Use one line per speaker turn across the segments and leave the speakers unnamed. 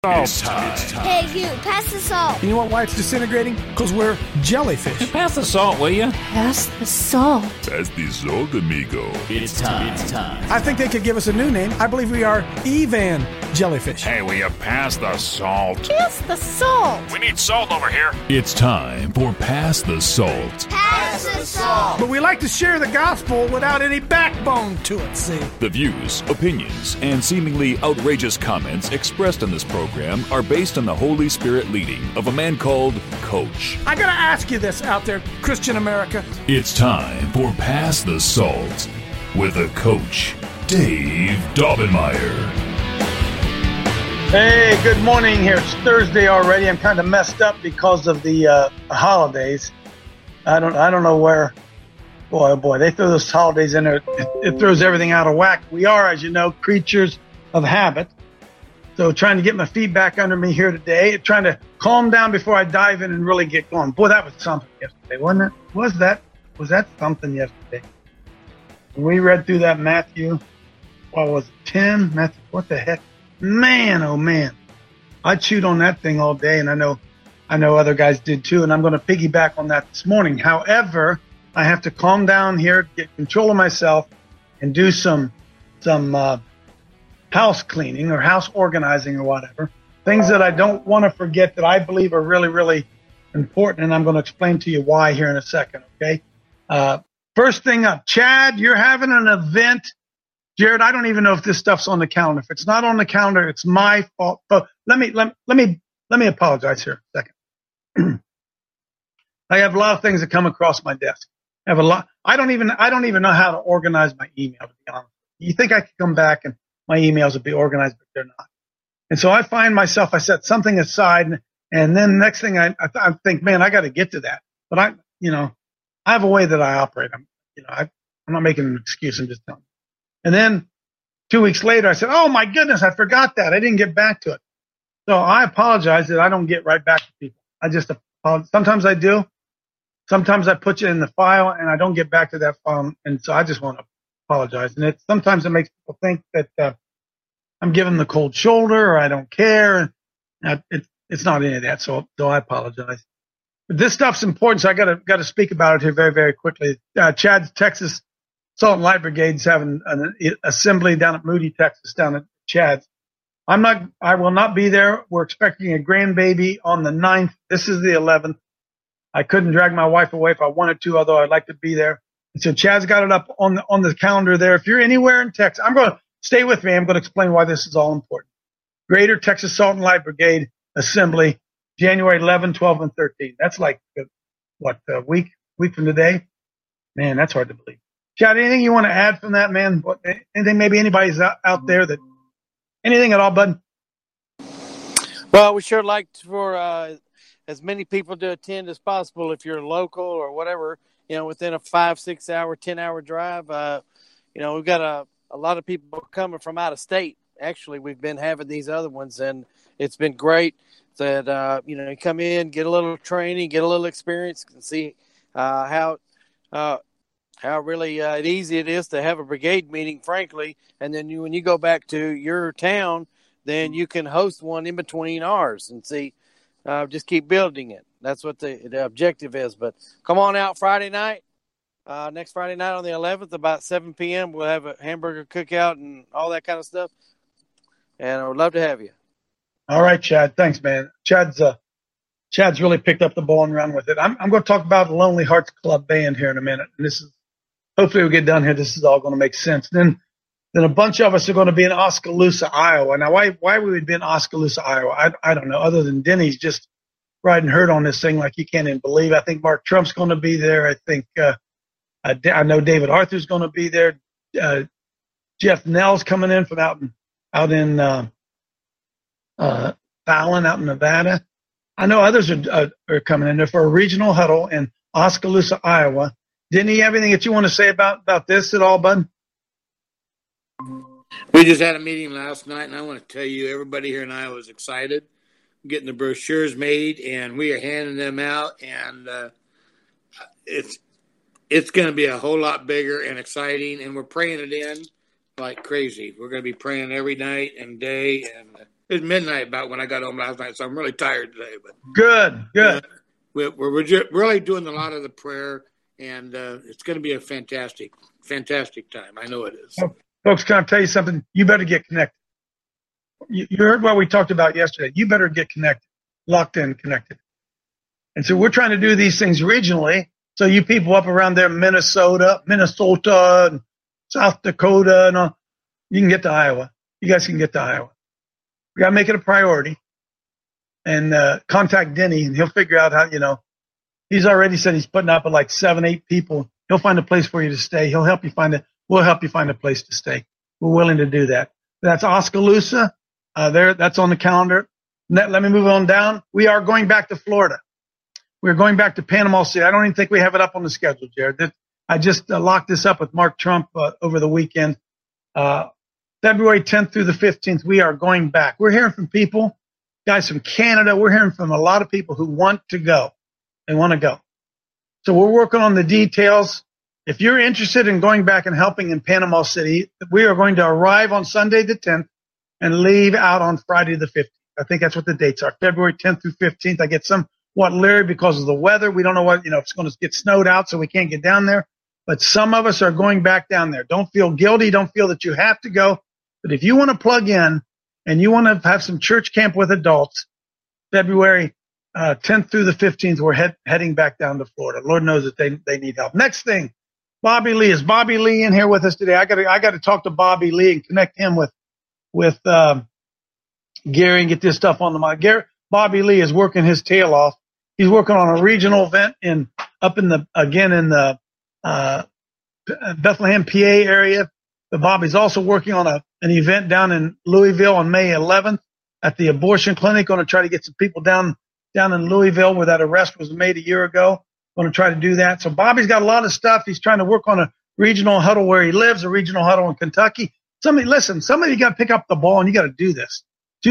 It's time.
Hey, you, pass the salt.
You know why it's disintegrating? Because we're jellyfish.
Pass the salt, will you?
Pass the salt.
Pass the salt, amigo.
It's time.
I think they could give us a new name. I believe we are Evan Jellyfish.
Hey, will you pass the salt?
Pass the salt.
We need salt over here.
It's time for Pass the Salt.
Pass the salt.
But we like to share the gospel without any backbone to it, see?
The views, opinions, and seemingly outrageous comments expressed on this program are based on the Holy Spirit leading of a man called Coach.
I gotta ask you this out there, Christian America.
It's time for Pass the Salt with the Coach, Dave Daubenmire.
Hey, good morning here. It's Thursday already. I'm kind of messed up because of the holidays. I don't know where. Boy, oh boy, they throw those holidays in there. It throws everything out of whack. We are, as you know, creatures of habit. So trying to get my feet back under me here today, trying to calm down before I dive in and really get going. Boy, that was something yesterday, wasn't it? Was that something yesterday? When we read through that Matthew, what was it, 10? Matthew, what the heck? Man, oh man. I chewed on that thing all day, and I know other guys did too, and I'm going to piggyback on that this morning. However, I have to calm down here, get control of myself, and do some house cleaning or house organizing or whatever. Things that I don't want to forget that I believe are really, really important, and I'm going to explain to you why here in a second, okay? First thing up, Chad, you're having an event. Jared, I don't even know if this stuff's on the calendar. If it's not on the calendar, it's my fault. But let me apologize here a second. I have a lot of things that come across my desk. I have a lot. I don't even know how to organize my email, to be honest. You think I could come back and my emails would be organized, but they're not. And so I find myself, I set something aside, and then next thing I think, man, I got to get to that. But I have a way that I operate. I'm not making an excuse. I'm just telling you. And then 2 weeks later, I said, oh my goodness, I forgot that. I didn't get back to it. So I apologize that I don't get right back to people. I just apologize. Sometimes I do. Sometimes I put you in the file and I don't get back to that file. And so I just want to apologize. And sometimes it makes people think that I'm giving them the cold shoulder or I don't care. And it's not any of that. So I apologize. But this stuff's important. So I got to speak about it here very, very quickly. Chad's Texas Salt and Light Brigade's having an assembly down at Moody, Texas, down at Chad's. I will not be there. We're expecting a grandbaby on the 9th. This is the 11th. I couldn't drag my wife away if I wanted to, although I'd like to be there. And so Chad's got it up on the calendar there. If you're anywhere in Texas, I'm going to stay with me. I'm going to explain why this is all important. Greater Texas Salt and Light Brigade Assembly, January 11, 12, and 13. That's like, a week from today? Man, that's hard to believe. Chad, anything you want to add from that, man? Anything, maybe anybody's out there that, anything at all, bud?
Well, we sure like for as many people to attend as possible if you're local or whatever, within a 5, 6 hour, 10-hour drive. We've got a lot of people coming from out of state. Actually, we've been having these other ones, and it's been great that, you come in, get a little training, get a little experience, and see how really easy it is to have a brigade meeting, frankly. And then when you go back to your town, then you can host one in between ours and see, just keep building it. That's what the objective is. But come on out Friday night, next Friday night on the 11th, about 7 p.m. We'll have a hamburger cookout and all that kind of stuff. And I would love to have you.
All right, Chad. Thanks, man. Chad's really picked up the ball and run with it. I'm going to talk about the Lonely Hearts Club Band here in a minute. And this is, hopefully we'll get done here. This is all going to make sense. Then a bunch of us are going to be in Oskaloosa, Iowa. Now, why we would be in Oskaloosa, Iowa, I don't know, other than Denny's just riding herd on this thing like you can't even believe. I think Mark Trump's going to be there. I think I know David Arthur's going to be there. Jeff Nell's coming in from out in Fallon, out in Nevada. I know others are coming in there for a regional huddle in Oskaloosa, Iowa. Didn't you have anything that you want to say about this at all, bud?
We just had a meeting last night, and I want to tell you, everybody here in Iowa is excited. Getting the brochures made, and we are handing them out, and it's going to be a whole lot bigger and exciting, and we're praying it in like crazy. We're going to be praying every night and day, and It was midnight about when I got home last night, so I'm really tired today. But
Good.
we're really doing a lot of the prayer, and it's going to be a fantastic time. I know it is.
Folks, can I tell you something? You better get connected. You heard what we talked about yesterday. You better get connected, locked in, connected. And so we're trying to do these things regionally. So you people up around there, Minnesota, and South Dakota, and all, you can get to Iowa. You guys can get to Iowa. We got to make it a priority. And contact Denny, and he'll figure out how, he's already said he's putting up with like 7, 8 people. He'll find a place for you to stay. We'll help you find a place to stay. We're willing to do that. That's Oskaloosa. That's on the calendar. Let me move on down. We are going back to Florida. We're going back to Panama City. I don't even think we have it up on the schedule, Jared. I just locked this up with Mark Trump over the weekend. February 10th through the 15th, we are going back. We're hearing from people, guys from Canada. We're hearing from a lot of people who want to go. They want to go. So we're working on the details. If you're interested in going back and helping in Panama City, we are going to arrive on Sunday the 10th and leave out on Friday the 15th. I think that's what the dates are, February 10th through 15th. I get somewhat leery because of the weather. We don't know if it's going to get snowed out, so we can't get down there. But some of us are going back down there. Don't feel guilty. Don't feel that you have to go. But if you want to plug in and you want to have some church camp with adults, February 10th through the 15th, we're heading back down to Florida. Lord knows that they need help. Next thing, Bobby Lee. Is Bobby Lee in here with us today? I got to talk to Bobby Lee and connect him with Gary and get this stuff on the mic. Bobby Lee is working his tail off. He's working on a regional event in the Bethlehem, PA area. But Bobby's also working on an event down in Louisville on May 11th at the abortion clinic. Going to try to get some people down in Louisville where that arrest was made a year ago. Going to try to do that. So Bobby's got a lot of stuff. He's trying to work on a regional huddle where he lives, a regional huddle in Kentucky. Some of you got to pick up the ball and you got to do this.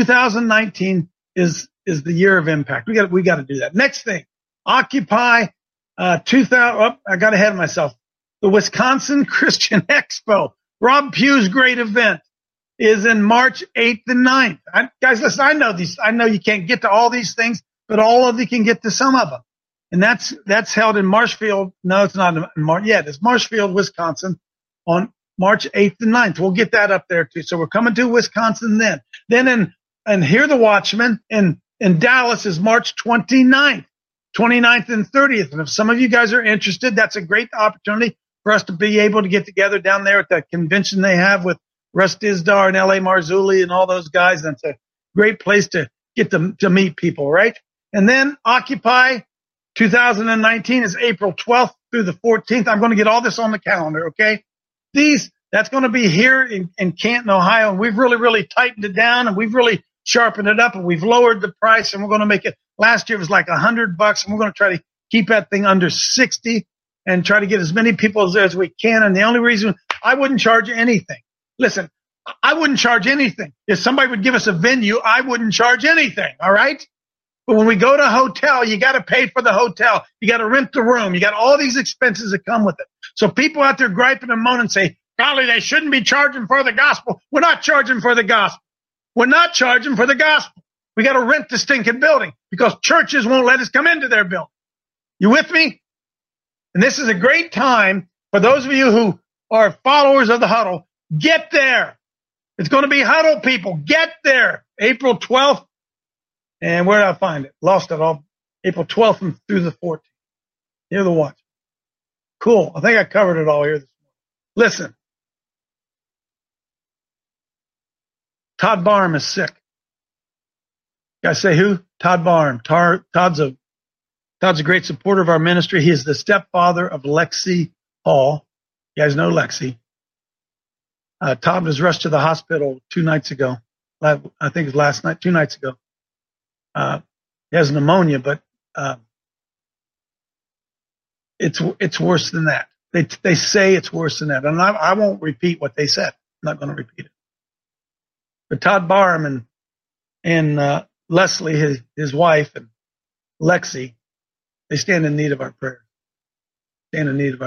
2019 is the year of impact. We got to do that. Next thing, Occupy 2000. Oh, I got ahead of myself. The Wisconsin Christian Expo, Rob Pugh's great event, is in March 8th and 9th. Guys, listen, I know you can't get to all these things, but all of you can get to some of them. And that's held in Marshfield. No, it's not in March. Yeah, it's Marshfield, Wisconsin on March 8th and 9th. We'll get that up there too. So we're coming to Wisconsin then. Then and Hear the Watchman in Dallas is March 29th and 30th. And if some of you guys are interested, that's a great opportunity for us to be able to get together down there at that convention they have with Russ Dizdar and L.A. Marzulli and all those guys. That's a great place to get to meet people, right? And then Occupy 2019 is April 12th through the 14th. I'm going to get all this on the calendar, okay? That's going to be here in Canton, Ohio. And we've really, really tightened it down and we've really sharpened it up and we've lowered the price and we're going to make it. Last year it was like $100 and we're going to try to keep that thing under 60 and try to get as many people as we can. And the only reason I wouldn't charge anything. Listen, I wouldn't charge anything. If somebody would give us a venue, I wouldn't charge anything. All right. But when we go to a hotel, you got to pay for the hotel. You got to rent the room. You got all these expenses that come with it. So people out there griping and moaning say, golly, they shouldn't be charging for the gospel. We're not charging for the gospel. We're not charging for the gospel. We got to rent the stinking building because churches won't let us come into their building. You with me? And this is a great time for those of you who are followers of the huddle. Get there. It's going to be huddle people. Get there. April 12th. And where did I find it? Lost it all. April 12th and through the 14th. Hear the watch. Cool. I think I covered it all here this morning. Listen. Todd Barham is sick. You guys say who? Todd Barham. Todd's a great supporter of our ministry. He is the stepfather of Lexi Hall. You guys know Lexi. Todd was rushed to the hospital 2 nights ago. I think it was 2 nights ago. He has pneumonia, but it's worse than that. They say it's worse than that. And I won't repeat what they said. I'm not going to repeat it. But Todd Barham and Leslie, his wife, and Lexi, they stand in need of our prayers. And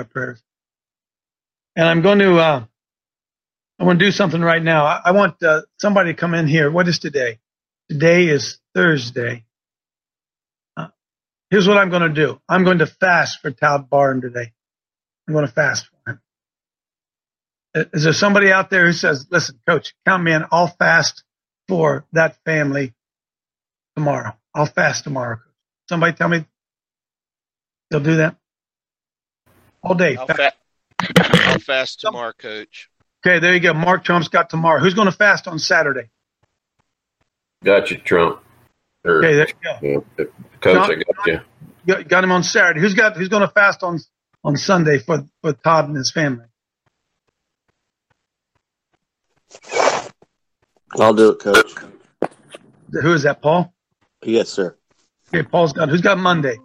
I'm going to do something right now. I want somebody to come in here. What is today? Today is Thursday. Here's what I'm going to do. I'm going to fast for Todd Barn today. I'm going to fast for him. Is there somebody out there who says, listen, Coach, count me in. I'll fast for that family tomorrow. I'll fast tomorrow. Somebody tell me they'll do that? All day.
I'll fast tomorrow, Coach.
Okay, there you go. Mark Trump's got tomorrow. Who's going to fast on Saturday?
Got you, Trump.
Okay, there you
go. Coach, I got you.
Got him on Saturday. Who's going to fast on Sunday for Todd and his family?
I'll do it, Coach.
Who is that, Paul?
Yes, sir.
Okay, who's got Monday?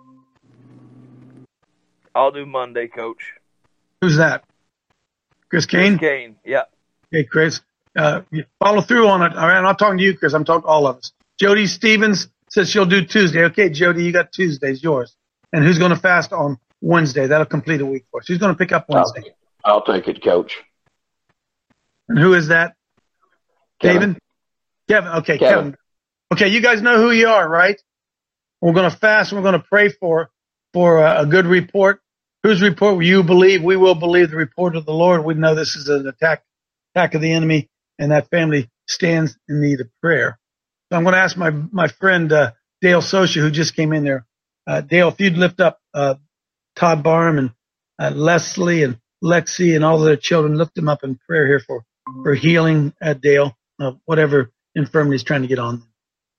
I'll do Monday, Coach.
Who's that? Chris Kane?
Chris Kane, yeah.
Hey, Chris. Follow through on it. All right, I'm not talking to you, Chris. I'm talking to all of us. Jody Stevens says she'll do Tuesday. Okay, Jody, you got Tuesday's yours. And who's going to fast on Wednesday? That'll complete a week for us. Who's going to pick up Wednesday?
I'll take it, Coach.
And who is that? Kevin? Okay, Kevin. Okay, you guys know who you are, right? We're going to fast and we're going to pray for a good report. Whose report will you believe? We will believe the report of the Lord. We know this is an attack of the enemy, and that family stands in need of prayer. So I'm going to ask my friend Dale Socia, who just came in there. Dale, if you'd lift up Todd Barham and Leslie and Lexi and all of their children, lift them up in prayer here for healing at Dale, whatever infirmity is trying to get on them.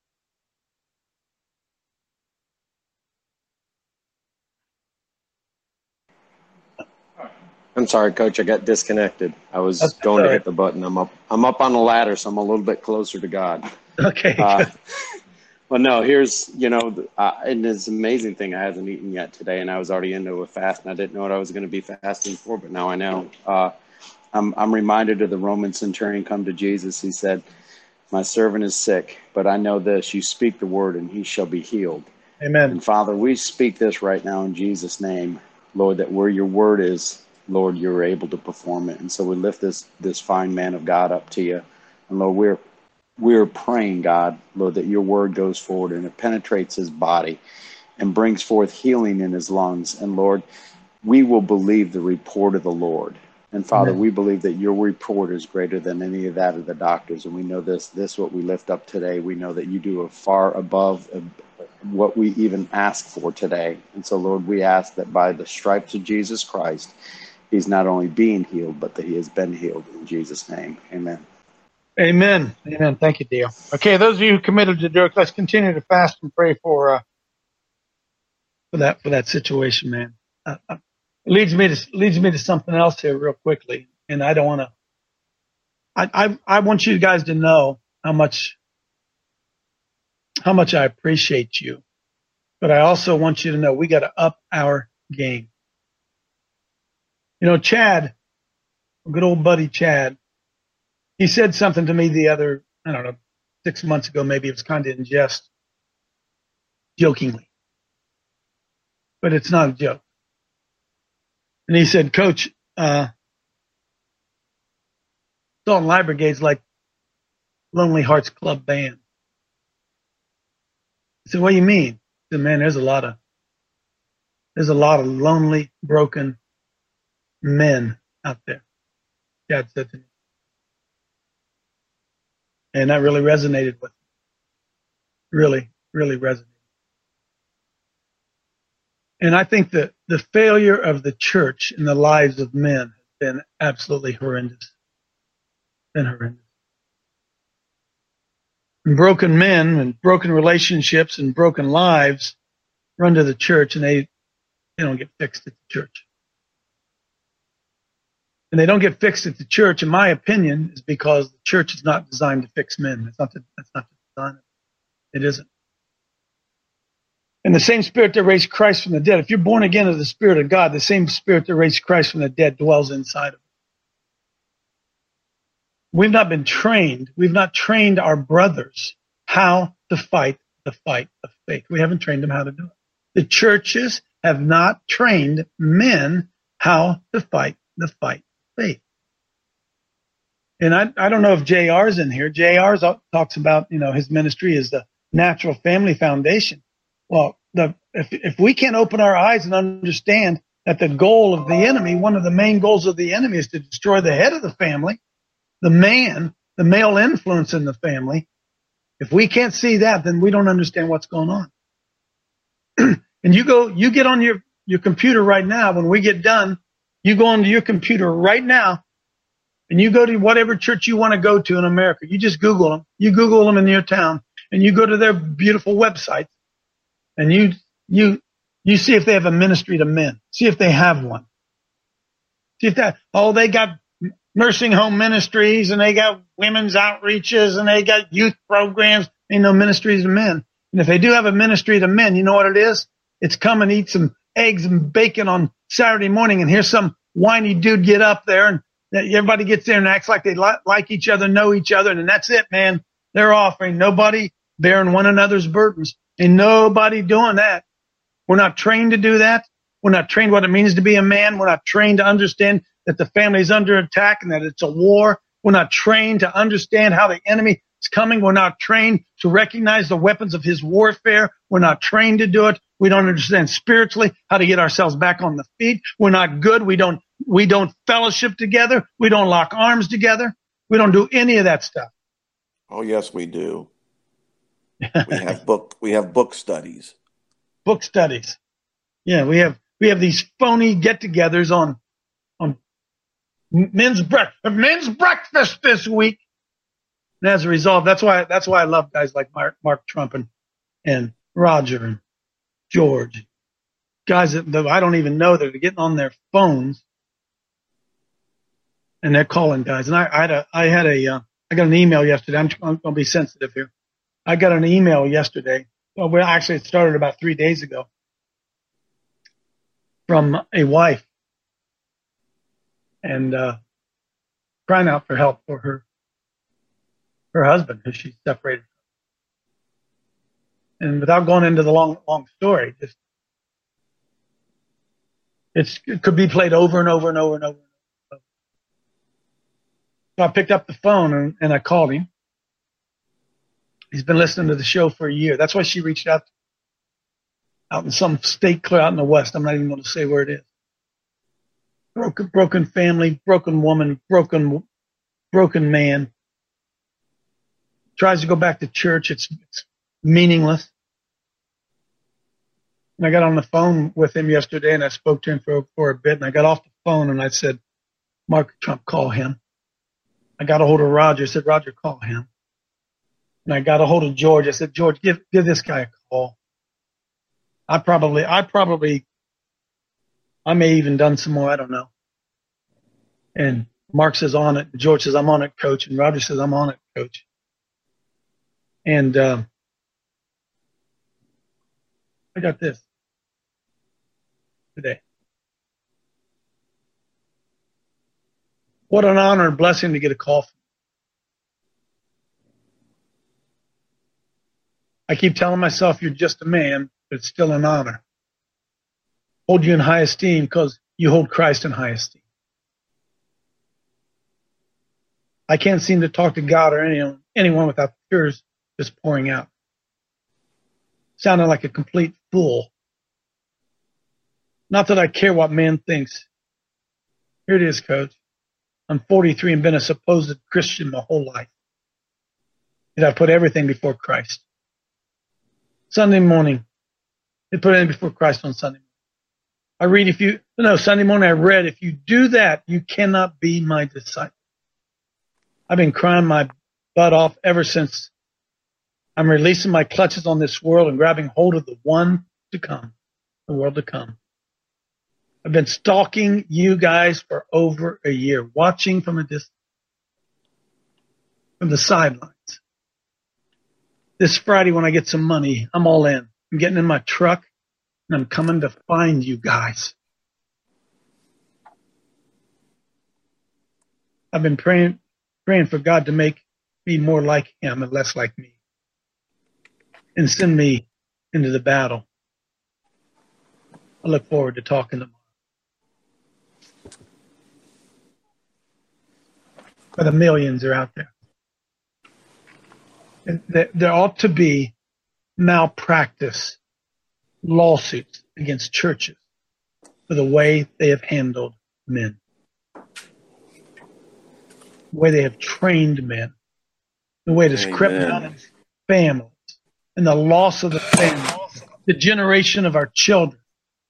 I'm sorry, Coach. I got disconnected. I was going to hit the button. I'm up on the ladder, so I'm a little bit closer to God.
Okay.
Well, no. Here's and it's an amazing thing. I haven't eaten yet today, and I was already into a fast, and I didn't know what I was going to be fasting for, but now I know. I'm reminded of the Roman centurion come to Jesus. He said, "My servant is sick, but I know this: you speak the word, and he shall be healed."
Amen.
And Father, we speak this right now in Jesus' name, Lord, that where your word is, Lord, you're able to perform it. And so we lift this fine man of God up to you. And Lord, we're praying, God, Lord, that your word goes forward and it penetrates his body and brings forth healing in his lungs. And Lord, we will believe the report of the Lord. And Father, we believe that your report is greater than any of that of the doctors. And we know this what we lift up today. We know that you do a far above what we even ask for today. And so, Lord, we ask that by the stripes of Jesus Christ, he's not only being healed, but that he has been healed in Jesus' name. Amen.
Amen. Amen. Thank you, Dale. Okay, those of you who committed to do it, let's continue to fast and pray for that situation, man. Leads me to something else here real quickly, and I don't want to. I want you guys to know how much I appreciate you, but I also want you to know we got to up our game. You know, Chad, good old buddy Chad, he said something to me the other, 6 months ago, maybe it was kind of in jest, jokingly. But it's not a joke. And he said, Coach, Salt and Light Brigade's like Lonely Hearts Club Band. I said, what do you mean? He said, man, there's a lot of lonely, broken men out there. Chad said to me. And that really resonated with me. Really, really resonated. And I think that the failure of the church in the lives of men has been absolutely horrendous. Been horrendous. And broken men and broken relationships and broken lives run to the church, and they don't get fixed at the church. And they don't get fixed at the church, in my opinion, is because the church is not designed to fix men. That's not the design. It isn't. And the same spirit that raised Christ from the dead, if you're born again of the Spirit of God, the same spirit that raised Christ from the dead dwells inside of us. We've not been trained. We've not trained our brothers how to fight the fight of faith. We haven't trained them how to do it. The churches have not trained men how to fight the fight of faith. And I don't know if JR's in here. JR talks about, his ministry is the Natural Family Foundation. Well, if we can't open our eyes and understand that the goal of the enemy, one of the main goals of the enemy, is to destroy the head of the family, the man, the male influence in the family. If we can't see that, then we don't understand what's going on. And you get on your computer right now. When we get done, you go onto your computer right now and you go to whatever church you want to go to in America. You just Google them. You Google them in your town and you go to their beautiful websites and you see if they have a ministry to men. See if they have one. See if they got nursing home ministries and they got women's outreaches and they got youth programs. Ain't no ministries to men. And if they do have a ministry to men, you know what it is? It's come and eat some eggs and bacon on Saturday morning and here's some whiny dude get up there and everybody gets there and acts like they like each other, know each other, and that's it, man. They're off. Ain't nobody bearing one another's burdens. Ain't nobody doing that. We're not trained to do that. We're not trained what it means to be a man. We're not trained to understand that the family is under attack and that it's a war. We're not trained to understand how the enemy is coming. We're not trained to recognize the weapons of his warfare. We're not trained to do it. We don't understand spiritually how to get ourselves back on the feet. We're not good. We don't fellowship together. We don't lock arms together. We don't do any of that stuff.
Oh, yes, we do. We have book studies.
Book studies. Yeah, we have these phony get-togethers on men's breakfast this week. And as a result, that's why I love guys like Mark Trump and Roger and George, guys that I don't even know that are getting on their phones and they're calling guys. And I got an email yesterday. I'm going to be sensitive here. I got an email yesterday. Well, actually, it started about 3 days ago from a wife and crying out for help for her husband who she's separated from. And without going into the long story, it could be played over and over and over and over. So I picked up the phone and I called him. He's been listening to the show for a year. That's why she reached out in some state clear out in the West. I'm not even going to say where it is. Broken family, broken woman, broken man. Tries to go back to church. It's meaningless. And I got on the phone with him yesterday and I spoke to him for a bit and I got off the phone and I said, Mark Trump, call him. I got a hold of Roger. I said, Roger, call him. And I got a hold of George. I said, George, give this guy a call. I may even done some more. I don't know. And Mark says on it. George says, I'm on it, coach. And Roger says, I'm on it, coach. And I got this today. What an honor and blessing to get a call from. I keep telling myself you're just a man, but it's still an honor. Hold you in high esteem because you hold Christ in high esteem. I can't seem to talk to God or anyone without tears just pouring out. Sounding like a complete fool. Not that I care what man thinks. Here it is, coach. I'm 43 and been a supposed Christian my whole life. Yet I put everything before Christ. Sunday morning, they put it before Christ on Sunday morning. Sunday morning I read, if you do that, you cannot be my disciple. I've been crying my butt off ever since I'm releasing my clutches on this world and grabbing hold of the one to come, the world to come. I've been stalking you guys for over a year, watching from a distance, from the sidelines. This Friday when I get some money, I'm all in. I'm getting in my truck and I'm coming to find you guys. I've been praying for God to make me more like him and less like me. And send me into the battle. I look forward to talking tomorrow. for the millions that are out there. And there ought to be malpractice lawsuits against churches for the way they have handled men, the way they have trained men, the way it has crept down in families, and the loss of the family, the generation of our children.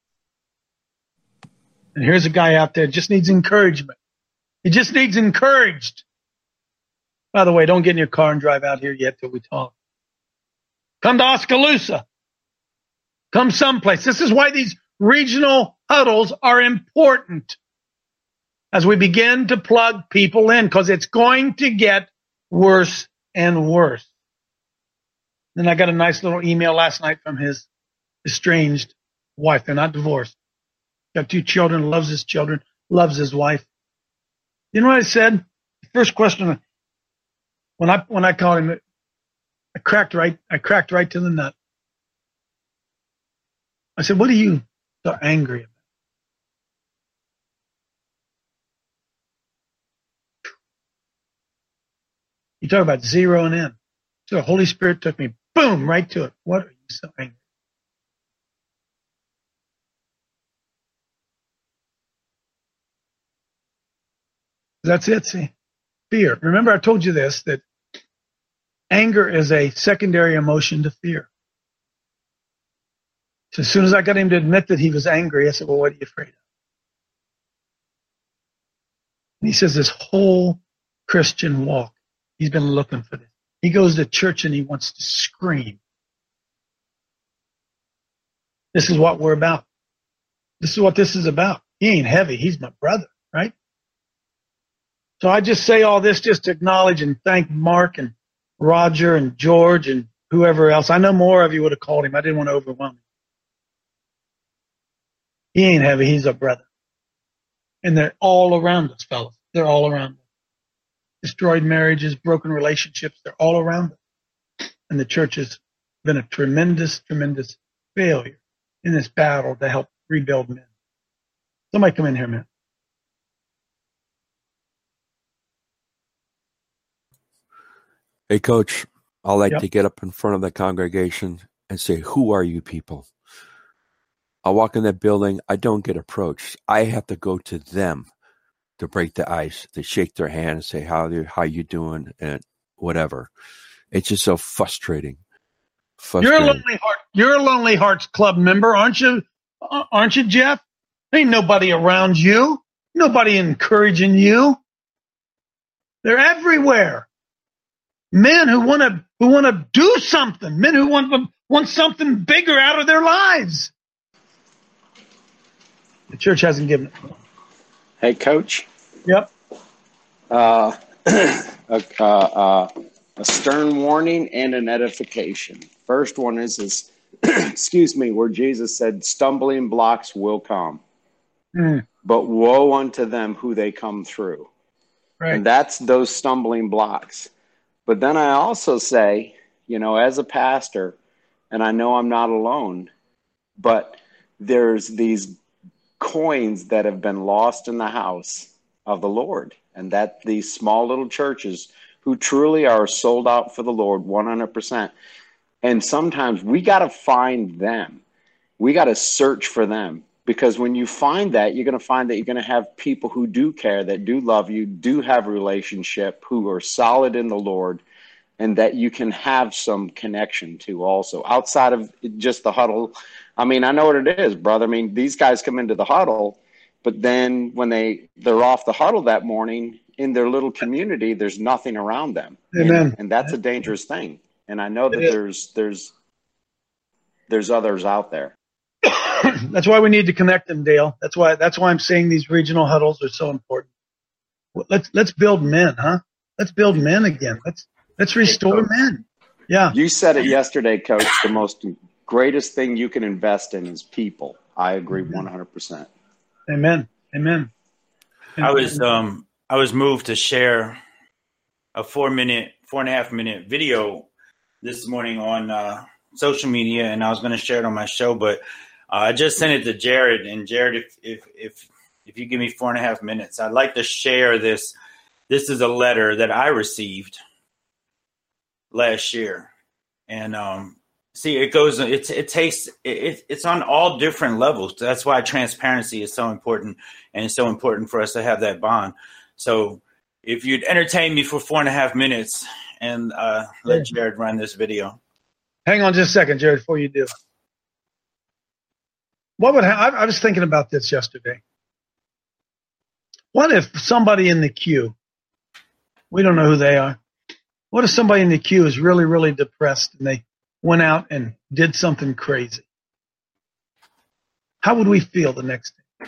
And here's a guy out there that just needs encouragement. He just needs encouraged. By the way, don't get in your car and drive out here yet till we talk. Come to Oskaloosa. Come someplace. This is why these regional huddles are important as we begin to plug people in, because it's going to get worse and worse. Then I got a nice little email last night from his estranged wife. They're not divorced. Got 2 children, loves his children, loves his wife. You know what I said? The first question when I called him, I cracked right to the nut. I said, "What are you so angry about?" You talk about zeroing in. So the Holy Spirit took me, boom, right to it. What are you so angry? That's it, see. Fear. Remember I told you this, that anger is a secondary emotion to fear. So as soon as I got him to admit that he was angry, I said, "Well, what are you afraid of?" And he says this whole Christian walk, he's been looking for this. He goes to church and he wants to scream. This is what we're about. This is what this is about. He ain't heavy. He's my brother, right? So I just say all this just to acknowledge and thank Mark and Roger and George and whoever else. I know more of you would have called him. I didn't want to overwhelm him. He ain't heavy. He's a brother. And they're all around us, fellas. They're all around us. Destroyed marriages, broken relationships, they're all around us. And the church has been a tremendous, tremendous failure in this battle to help rebuild men. Somebody come in here, man.
Hey, Coach, I like to get up in front of the congregation and say, "Who are you people?" I walk in that building, I don't get approached. I have to go to them to break the ice, to shake their hand and say, how you doing, and whatever. It's just so frustrating.
You're a Lonely Hearts Club member, aren't you? Aren't you, Jeff? Ain't nobody around you. Nobody encouraging you. They're everywhere. Men who want to do something. Men who want something bigger out of their lives. The church hasn't given it.
Hey, Coach.
Yep.
A stern warning and an edification. First one is excuse me, where Jesus said, "Stumbling blocks will come, but woe unto them who they come through." Right. And that's those stumbling blocks. But then I also say, as a pastor, and I know I'm not alone, but there's these coins that have been lost in the house of the Lord, and that these small little churches who truly are sold out for the Lord 100%. And sometimes we got to find them. We got to search for them, because when you find that, you're going to find that you're going to have people who do care, that do love you, do have a relationship, who are solid in the Lord, and that you can have some connection to also outside of just the huddle. I mean, I know what it is, brother. I mean, these guys come into the huddle, but then when they're off the huddle that morning in their little community, there's nothing around them.
Amen.
And that's a dangerous thing. And I know that there's others out there.
That's why we need to connect them, Dale. That's why I'm saying these regional huddles are so important. Let's build men, huh? Let's build men again. Let's restore men. Yeah.
You said it yesterday, Coach. The greatest thing you can invest in is people. I agree 100%.
Amen. Amen.
I was moved to share a 4.5 minute video this morning on social media, and I was going to share it on my show, but I just sent it to Jared. And Jared, if you give me 4.5 minutes, I'd like to share this this is a letter that I received last year. And see, it's on all different levels. That's why transparency is so important, and it's so important for us to have that bond. So if you'd entertain me for 4.5 minutes and let Jared run this video.
Hang on just a second, Jared, before you do. I was thinking about this yesterday. What if somebody in the queue, we don't know who they are, what if somebody in the queue is really, really depressed and they went out and did something crazy? How would we feel the next day?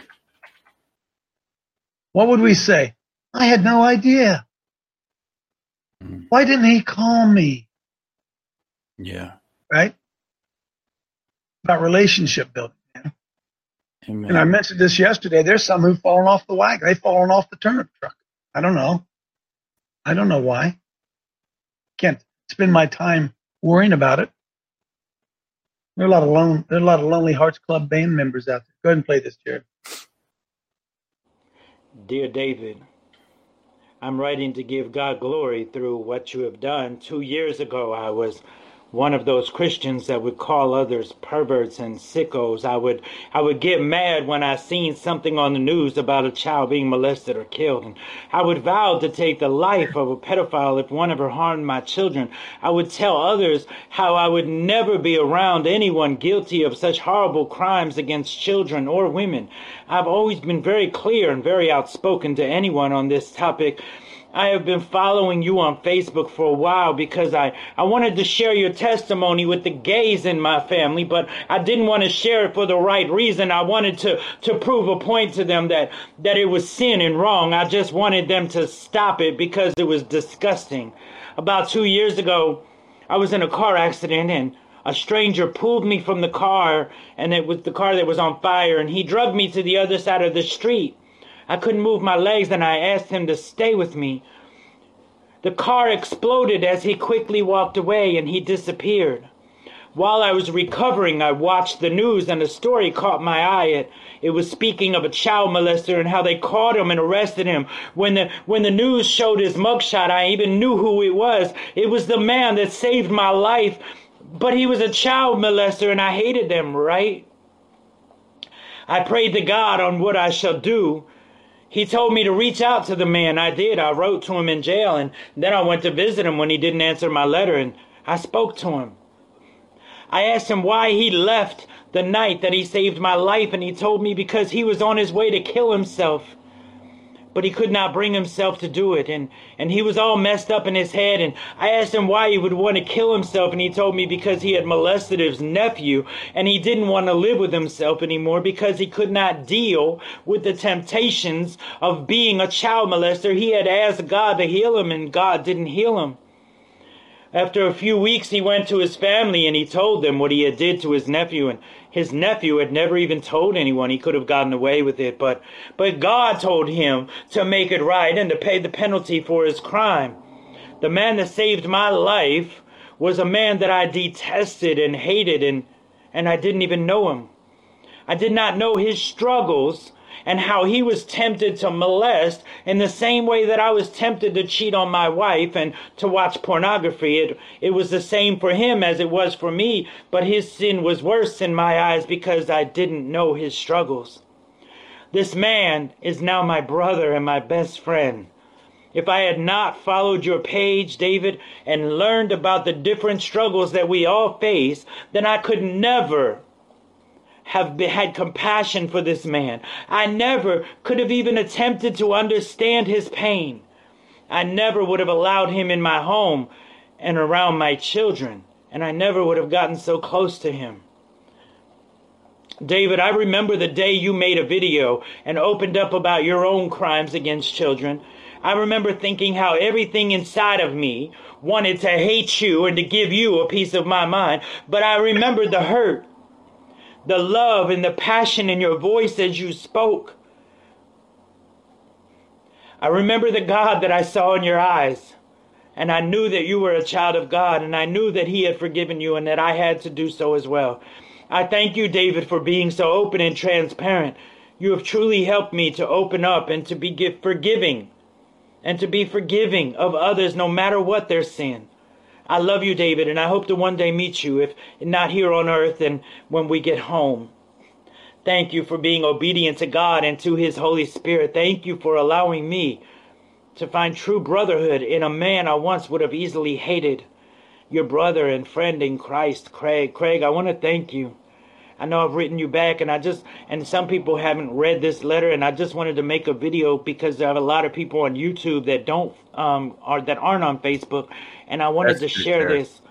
What would we say? I had no idea. Why didn't he call me?
Yeah.
Right? About relationship building. Man.
Amen.
And I mentioned this yesterday. There's some who've fallen off the wagon. They've fallen off the turnip truck. I don't know. I don't know why. Can't spend my time worrying about it. There are a lot of Lonely Hearts Club band members out there. Go ahead and play this, Jared.
Dear David, I'm writing to give God glory through what you have done. 2 years ago, I was one of those Christians that would call others perverts and sickos. I would get mad when I seen something on the news about a child being molested or killed. And I would vow to take the life of a pedophile if one ever harmed my children. I would tell others how I would never be around anyone guilty of such horrible crimes against children or women. I've always been very clear and very outspoken to anyone on this topic. I have been following you on Facebook for a while because I wanted to share your testimony with the gays in my family, but I didn't want to share it for the right reason. I wanted to prove a point to them that it was sin and wrong. I just wanted them to stop it because it was disgusting. About 2 years ago, I was in a car accident and a stranger pulled me from the car, and it was the car that was on fire, and he drugged me to the other side of the street. I couldn't move my legs, and I asked him to stay with me. The car exploded as he quickly walked away, and he disappeared. While I was recovering, I watched the news, and a story caught my eye. It was speaking of a child molester and how they caught him and arrested him. When the news showed his mugshot, I even knew who it was. It was the man that saved my life, but he was a child molester, and I hated them, right? I prayed to God on what I shall do. He told me to reach out to the man. I did. I wrote to him in jail, and then I went to visit him when he didn't answer my letter, and I spoke to him. I asked him why he left the night that he saved my life, and he told me because he was on his way to kill himself. But he could not bring himself to do it, and he was all messed up in his head, and I asked him why he would want to kill himself, and he told me because he had molested his nephew, and he didn't want to live with himself anymore because he could not deal with the temptations of being a child molester. He had asked God to heal him, and God didn't heal him. After a few weeks, he went to his family, and he told them what he had did to his nephew, and his nephew had never even told anyone. He could have gotten away with it, but God told him to make it right and to pay the penalty for his crime. The man that saved my life was a man that I detested and hated, and I didn't even know him. I did not know his struggles and how he was tempted to molest in the same way that I was tempted to cheat on my wife and to watch pornography. It was the same for him as it was for me, but his sin was worse in my eyes because I didn't know his struggles. This man is now my brother and my best friend. If I had not followed your page, David, and learned about the different struggles that we all face, then I could never have had compassion for this man. I never could have even attempted to understand his pain. I never would have allowed him in my home and around my children, and I never would have gotten so close to him. David, I remember the day you made a video and opened up about your own crimes against children. I remember thinking how everything inside of me wanted to hate you and to give you a piece of my mind, but I remembered the hurt, the love and the passion in your voice as you spoke. I remember the God that I saw in your eyes, and I knew that you were a child of God, and I knew that He had forgiven you and that I had to do so as well. I thank you, David, for being so open and transparent. You have truly helped me to open up and to be forgiving and to be forgiving of others no matter what their sin. I love you, David, and I hope to one day meet you, if not here on earth, and when we get home. Thank you for being obedient to God and to His Holy Spirit. Thank you for allowing me to find true brotherhood in a man I once would have easily hated. Your brother and friend in Christ, Craig. Craig, I want to thank you. I know I've written you back, and some people haven't read this letter, and I just wanted to make a video because there are a lot of people on YouTube that aren't on Facebook, and I wanted to share this.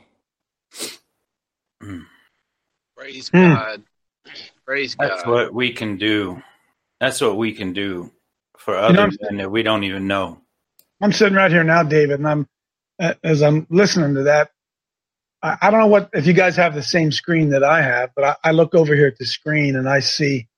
Praise God. Praise God.
That's what we can do. That's what we can do for others that we don't even know.
I'm sitting right here now, David, and as I'm listening to that, I don't know if you guys have the same screen that I have, but I look over here at the screen and I see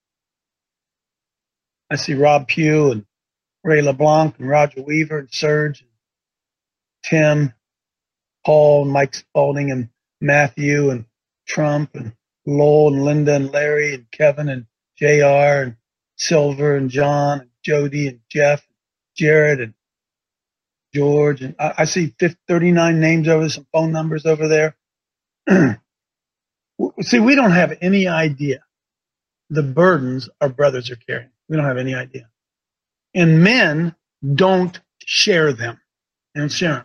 Rob Pugh and Ray LeBlanc and Roger Weaver and Serge, and Tim, Paul, and Mike Spalding and Matthew and Trump and Lowell and Linda and Larry and Kevin and JR and Silver and John and Jody and Jeff, and Jared and George, and I see 39 names over there, some phone numbers over there. See, we don't have any idea the burdens our brothers are carrying. We don't have any idea. And men don't share them. They don't share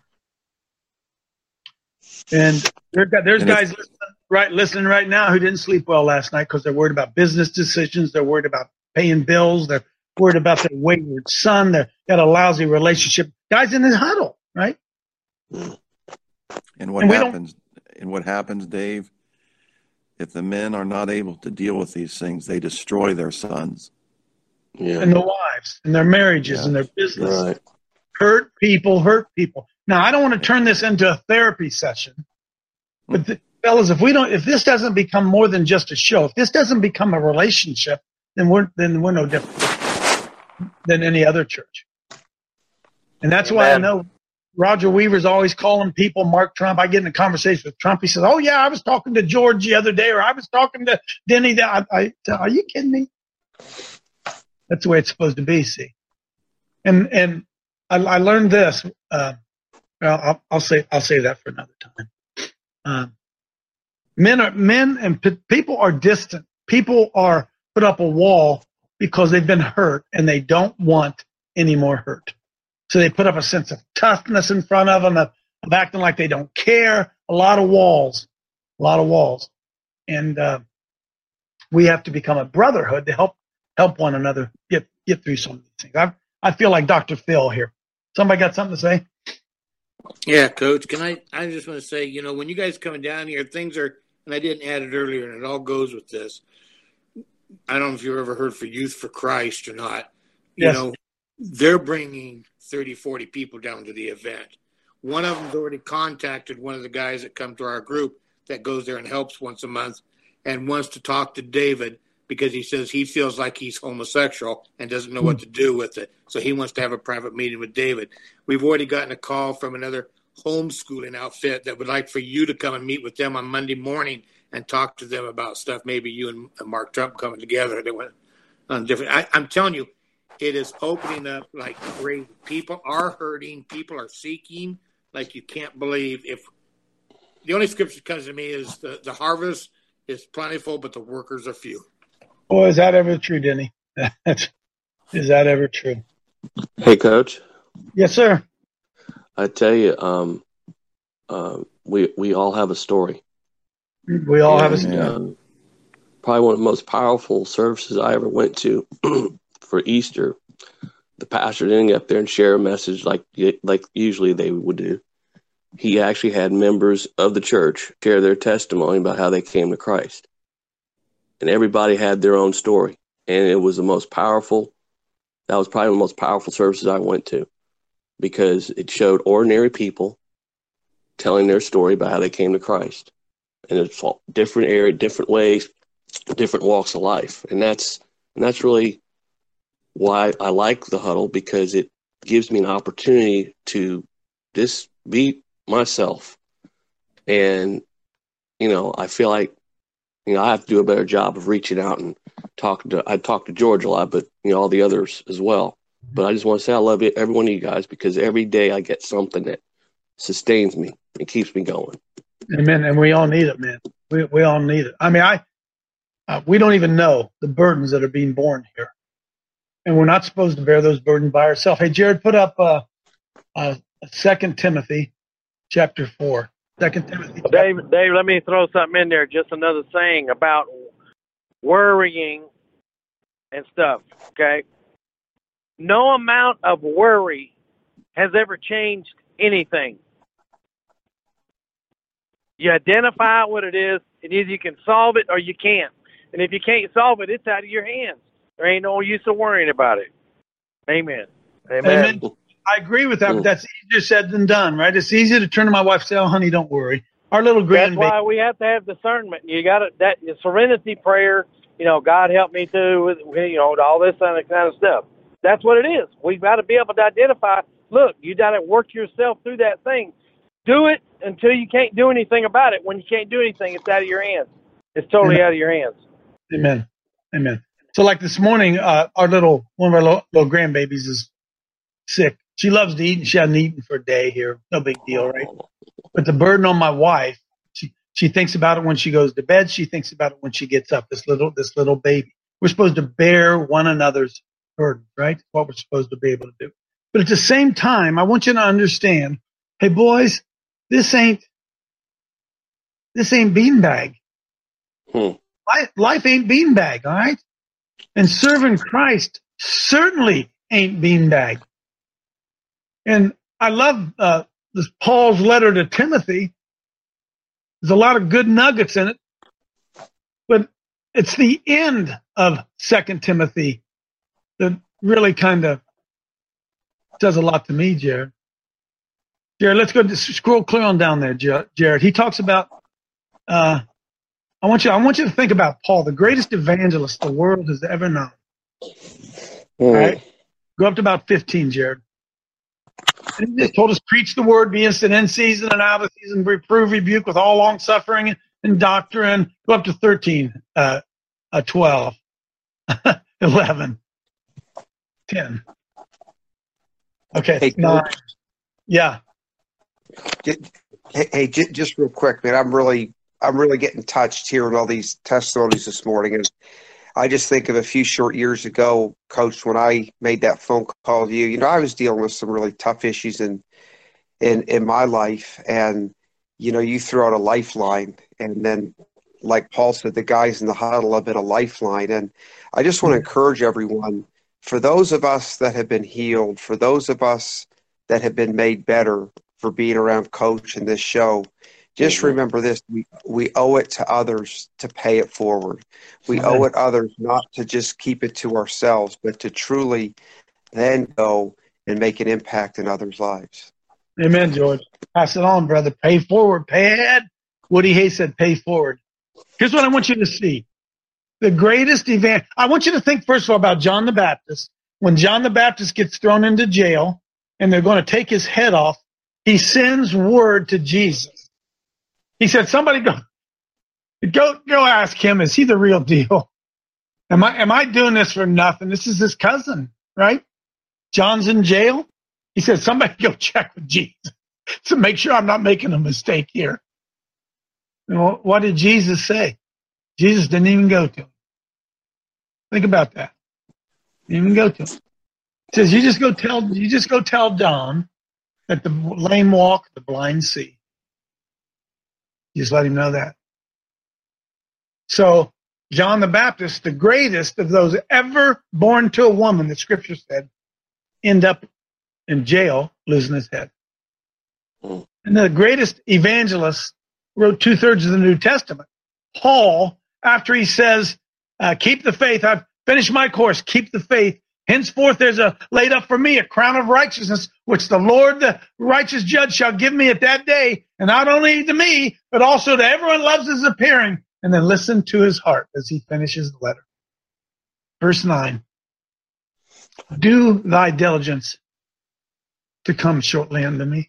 them. And there's guys listening right now who didn't sleep well last night because they're worried about business decisions. They're worried about paying bills. They're worried about their wayward son. They've got a lousy relationship. Guys in the huddle, right?
And what happens, Dave, if the men are not able to deal with these things, they destroy their sons.
Yeah.
And their wives and their marriages and their business.
Right.
Hurt people. Now, I don't want to turn this into a therapy session, but fellas, if this doesn't become more than just a show, if this doesn't become a relationship, then we're no different than any other church. And that's why I know Roger Weaver's always calling people Mark Trump. I get in a conversation with Trump. He says, "Oh yeah, I was talking to George the other day, or I was talking to Denny." Are you kidding me? That's the way it's supposed to be. See, and I learned this. I'll say that for another time. Men and people are distant. People are put up a wall because they've been hurt and they don't want any more hurt. So they put up a sense of toughness in front of them, of acting like they don't care. A lot of walls. And we have to become a brotherhood to help one another get through some of these things. I feel like Dr. Phil here. Somebody got something to say?
Yeah, Coach. I just want to say, when you guys coming down here, things are, and I didn't add it earlier, and it all goes with this. I don't know if you've ever heard for Youth for Christ or not.
Yes.
They're bringing 30, 40 people down to the event. One of them's already contacted one of the guys that come to our group that goes there and helps once a month and wants to talk to David because he says he feels like he's homosexual and doesn't know what to do with it. So he wants to have a private meeting with David. We've already gotten a call from another homeschooling outfit that would like for you to come and meet with them on Monday morning and talk to them about stuff. Maybe you and Mark Trump coming together. They went on different. I'm telling you, it is opening up like crazy. People are hurting. People are seeking like you can't believe. If the only scripture that comes to me is the harvest is plentiful, but the workers are few.
Boy, is that ever true, Denny? Is that ever true?
Hey, Coach.
Yes, sir.
I tell you, we all have a story.
We all have a story.
Probably one of the most powerful services I ever went to for Easter. The pastor didn't get up there and share a message like usually they would do. He actually had members of the church share their testimony about how they came to Christ. And everybody had their own story. And it was that was probably the most powerful services I went to because it showed ordinary people telling their story about how they came to Christ. And it's different area, different ways, different walks of life. And that's really why I like the huddle, because it gives me an opportunity to just be myself. And, I feel like, I have to do a better job of reaching out and I talk to George a lot, but, all the others as well. But I just want to say I love every one of you guys, because every day I get something that sustains me and keeps me going.
Amen. And we all need it, man. We all need it. I mean, we don't even know the burdens that are being borne here. And we're not supposed to bear those burdens by ourselves. Hey, Jared, put up 2 Timothy chapter 4. 2 Timothy.
Dave, let me throw something in there. Just another thing about worrying and stuff, okay? No amount of worry has ever changed anything. You identify what it is, and either you can solve it or you can't. And if you can't solve it, it's out of your hands. There ain't no use of worrying about it. Amen. Amen.
I agree with that, but that's easier said than done, right? It's easier to turn to my wife and say, "Oh, honey, don't worry." Our little grandbaby.
That's why we have to have discernment. You got that serenity prayer. You know, God help me through, all this kind of stuff. That's what it is. We've got to be able to identify. Look, you got to work yourself through that thing. Do it until you can't do anything about it. When you can't do anything, it's out of your hands. It's totally out of your hands.
Amen. Amen. So, like this morning, one of our little grandbabies is sick. She loves to eat, and she hasn't eaten for a day here. No big deal, right? But the burden on my wife, she thinks about it when she goes to bed. She thinks about it when she gets up. This little baby. We're supposed to bear one another's burden, right? What we're supposed to be able to do. But at the same time, I want you to understand, hey boys, this ain't beanbag. Life ain't beanbag, all right? And serving Christ certainly ain't beanbag. And I love this Paul's letter to Timothy. There's a lot of good nuggets in it, but it's the end of 2 Timothy that really kind of does a lot to me, Jared. Jared, let's go scroll clear on down there, Jared. He talks about. I want you to think about Paul, the greatest evangelist the world has ever known. All right, go up to about 15, Jared. And he told us, preach the word, be instant in season and out of season, reprove, rebuke with all long suffering and doctrine. Go up to 13, 12, 11, 10. Okay,
hey,
9. Yeah.
Hey, just real quick, man. I'm really getting touched hearing all these testimonies this morning. And I just think of a few short years ago, Coach, when I made that phone call to you. I was dealing with some really tough issues in my life, and you threw out a lifeline, and then, like Paul said, the guys in the huddle have been a lifeline. And I just want to encourage everyone, for those of us that have been healed, for those of us that have been made better for being around Coach and this show, just remember this: we owe it to others to pay it forward. We owe it others not to just keep it to ourselves, but to truly then go and make an impact in others' lives.
Amen, George. Pass it on, brother. Pay forward, pay ahead. Woody Hayes said, pay forward. Here's what I want you to see. The greatest event. I want you to think, first of all, about John the Baptist. When John the Baptist gets thrown into jail and they're going to take his head off, he sends word to Jesus. He said, somebody go ask him, is he the real deal? Am I doing this for nothing? This is his cousin, right? John's in jail. He said, somebody go check with Jesus to make sure I'm not making a mistake here. What did Jesus say? Jesus didn't even go to him. Think about that. Didn't even go to him. He says, you just go tell John that the lame walk, the blind see. You just let him know that. So John the Baptist, the greatest of those ever born to a woman, the scripture said, end up in jail losing his head. And the greatest evangelist wrote 2/3 of the New Testament. Paul, after he says, keep the faith, I've finished my course, keep the faith. Henceforth there's laid up for me a crown of righteousness, which the Lord, the righteous judge, shall give me at that day, and not only to me, but also to everyone who loves his appearing. And then listen to his heart as he finishes the letter. Verse 9. Do thy diligence to come shortly unto me.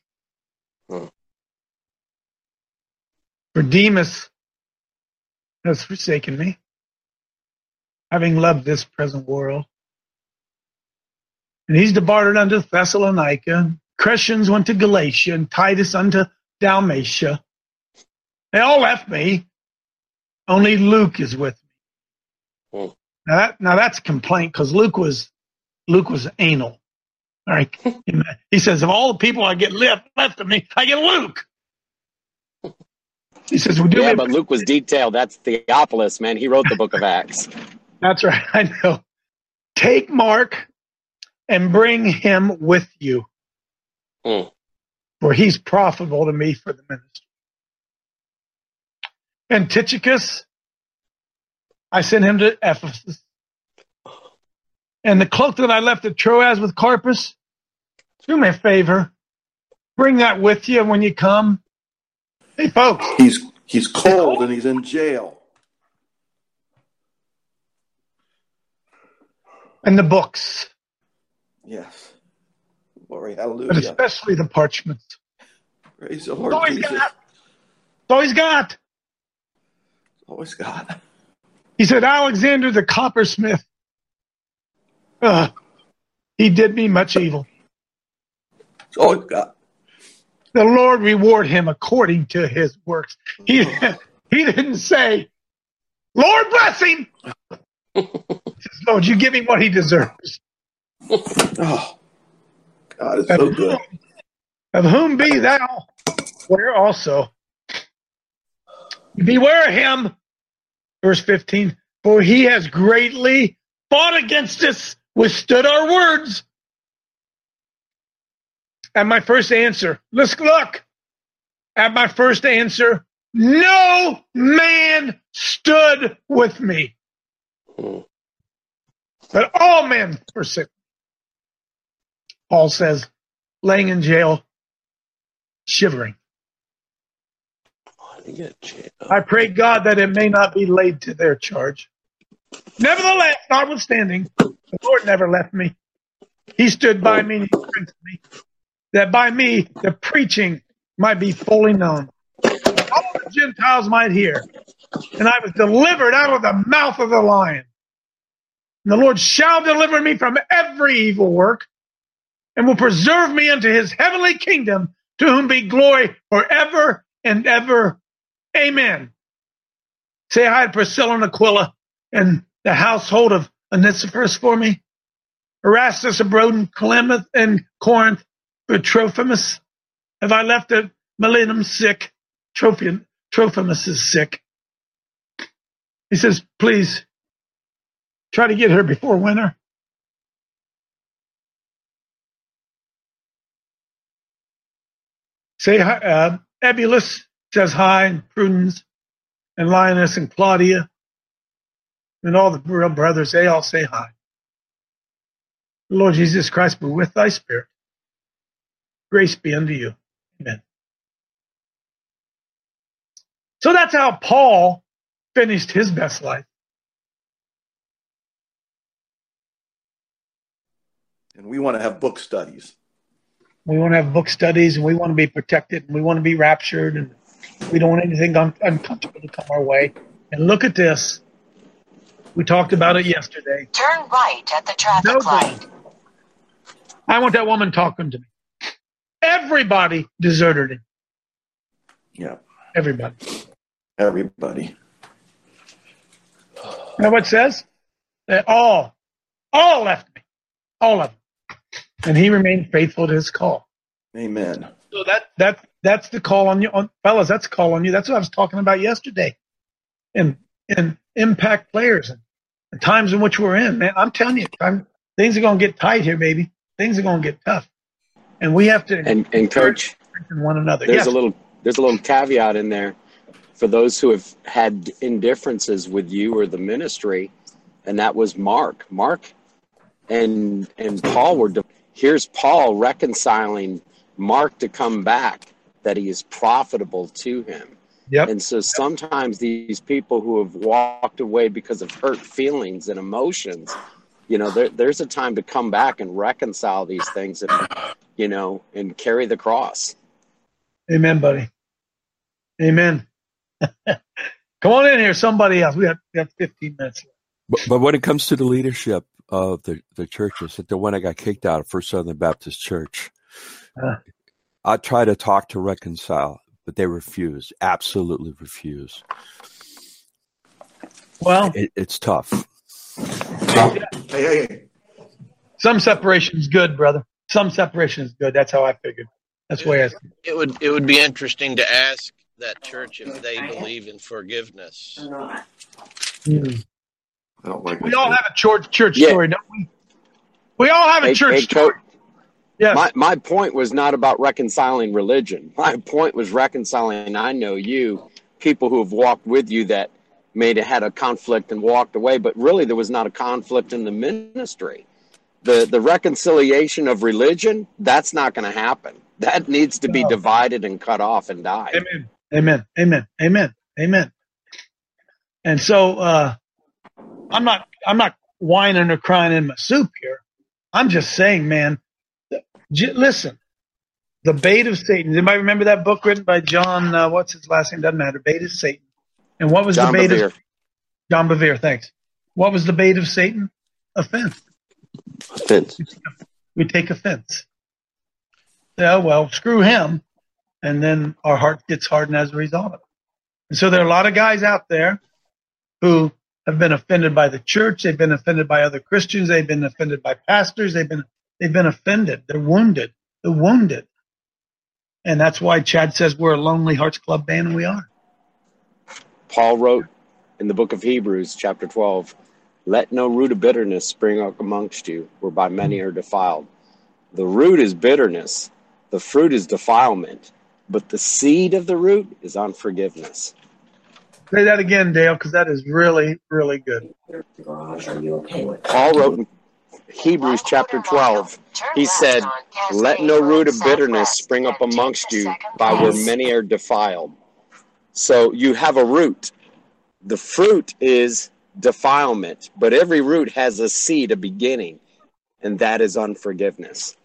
For Demas has forsaken me, having loved this present world. And he's departed unto Thessalonica. Crescens went to Galatia, and Titus unto Dalmatia. They all left me. Only Luke is with me. Now that's a complaint, because Luke was anal. All right. He says, of all the people I get left of me, I get Luke. He says,
but Luke was detailed. That's Theophilus, man. He wrote the book of Acts.
That's right. I know. Take Mark and bring him with you, for he's profitable to me for the ministry. And Tychicus, I sent him to Ephesus. And the cloak that I left at Troas with Carpus, do me a favor, bring that with you when you come. Hey, folks.
He's cold and he's in jail.
And the books.
Yes. Glory, hallelujah.
But especially the parchments.
Praise the Lord.
That's all he's got. That's all he's got.
Always got.
He said, Alexander the coppersmith, he did me much evil.
That's all he's got.
The Lord reward him according to his works. He didn't say, Lord bless him. He says, Lord, you give him what he deserves.
Oh, God is so good.
Of whom be thou aware also. Beware of him, verse 15, for he has greatly fought against us, withstood our words. At my first answer, let's look. At my first answer, no man stood with me, but all men forsook. Paul says, laying in jail, shivering. I pray God that it may not be laid to their charge. Nevertheless, notwithstanding, the Lord never left me. He stood by me and he strengthened me, that by me the preaching might be fully known. All the Gentiles might hear. And I was delivered out of the mouth of the lion. And the Lord shall deliver me from every evil work, and will preserve me unto his heavenly kingdom, to whom be glory forever and ever. Amen. Say hi to Priscilla and Aquila and the household of Onesiphorus for me. Erastus abode in Corinth and Corinth, but Trophimus have I left at Miletum sick. Trophimus is sick. He says, please try to get her before winter. Say hi, Ebulus says hi, and Prudence, and Linus, and Claudia, and all the real brothers, they all say hi. The Lord Jesus Christ be with thy spirit. Grace be unto you. Amen. So that's how Paul finished his best life.
And we want to have book studies.
We want to have book studies, and we want to be protected, and we want to be raptured, and we don't want anything uncomfortable to come our way. And look at this. We talked about it yesterday.
Turn right at the traffic light.
I want that woman talking to me. Everybody deserted him.
Yeah.
Everybody.
Everybody.
You know what it says? They all left me. All of them. And he remained faithful to his call.
Amen.
So that's the call on you, fellas. That's the call on you. That's what I was talking about yesterday. And impact players and times in which we're in, man. I'm telling you, things are going to get tight here, baby. Things are going to get tough, and we have to
and coach
one another.
There's a little caveat in there for those who have had indifferences with you or the ministry, and that was Mark and Paul were. Here's Paul reconciling Mark to come back, that he is profitable to him.
Yep.
And so sometimes these people who have walked away because of hurt feelings and emotions, there's a time to come back and reconcile these things and, and carry the cross.
Amen, buddy. Amen. Come on in here, somebody else. We have 15 minutes left.
But when it comes to the leadership of the churches, like the one I got kicked out of First Southern Baptist Church, I try to talk to reconcile, but they refuse, absolutely refuse.
Well,
it's tough.
Hey. Some separation is good, brother. Some separation is good. That's how I figured. That's the way I.
It would be interesting to ask that church if they believe in forgiveness.
I don't like
we all have a church story, don't we? We all have a church story. Yes.
My point was not about reconciling religion. My point was reconciling, I know you, people who have walked with you that had a conflict and walked away, but really there was not a conflict in the ministry. The reconciliation of religion, that's not going to happen. That needs to be divided and cut off and die.
Amen. And so I'm not whining or crying in my soup here. I'm just saying, man, listen, The Bait of Satan. Anybody remember that book written by John, what's his last name? Doesn't matter. Bait of Satan. And what was the bait of John Bevere, thanks. What was the bait of Satan? Offense. We take offense. Yeah, well, screw him. And then our heart gets hardened as a result of it. And so there are a lot of guys out there who have been offended by the church. They've been offended by other Christians. They've been offended by pastors. They've been offended. They're wounded. And that's why Chad says we're a Lonely Hearts Club band, and we are.
Paul wrote in the book of Hebrews, chapter 12, "Let no root of bitterness spring up amongst you, whereby many are defiled." The root is bitterness. The fruit is defilement. But the seed of the root is unforgiveness.
Say that again, Dale, because that is really, really good.
Paul wrote in Hebrews chapter 12, he said, "Let no root of bitterness spring up amongst you, by where many are defiled." So you have a root. The fruit is defilement, but every root has a seed, a beginning, and that is unforgiveness.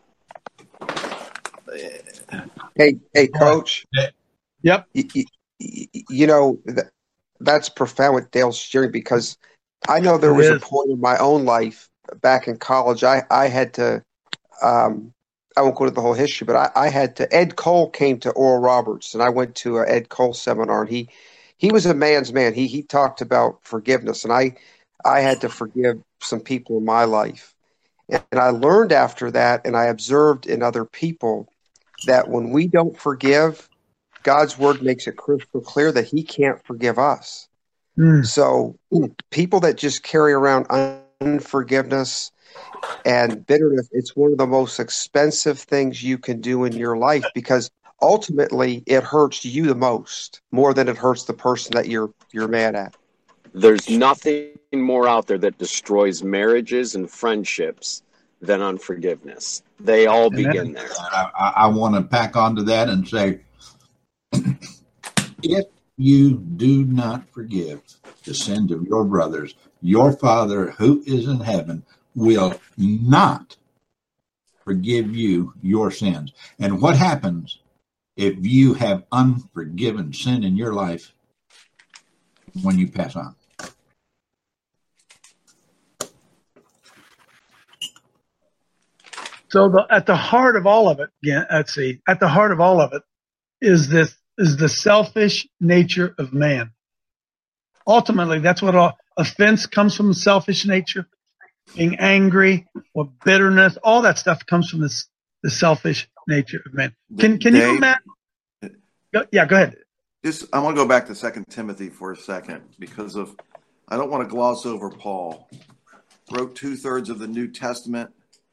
Hey, Coach.
Yep.
You know, that's profound what Dale's sharing, because I know there was a point in my own life back in college. I had to, I won't go into the whole history, but I had to, Ed Cole came to Oral Roberts, and I went to an Ed Cole seminar, and he was a man's man. He talked about forgiveness, and I had to forgive some people in my life. And I learned after that, and I observed in other people, that when we don't forgive, God's word makes it crystal clear that he can't forgive us. So people that just carry around unforgiveness and bitterness, it's one of the most expensive things you can do in your life, because ultimately it hurts you the most, more than it hurts the person that you're mad at.
There's nothing more out there that destroys marriages and friendships than unforgiveness. They all begin there.
I want to pack onto that and say, if you do not forgive the sins of your brothers, your Father who is in heaven will not forgive you your sins. And what happens if you have unforgiven sin in your life when you pass on?
So at the heart of all of it, at the heart of all of it is the selfish nature of man. Ultimately, that's what offense comes from, selfish nature, being angry or bitterness, all that stuff comes from the selfish nature of man. Can you imagine? Yeah, go ahead.
I want to go back to 2 Timothy for a second, because I don't want to gloss over Paul. Wrote 2/3 of the New Testament.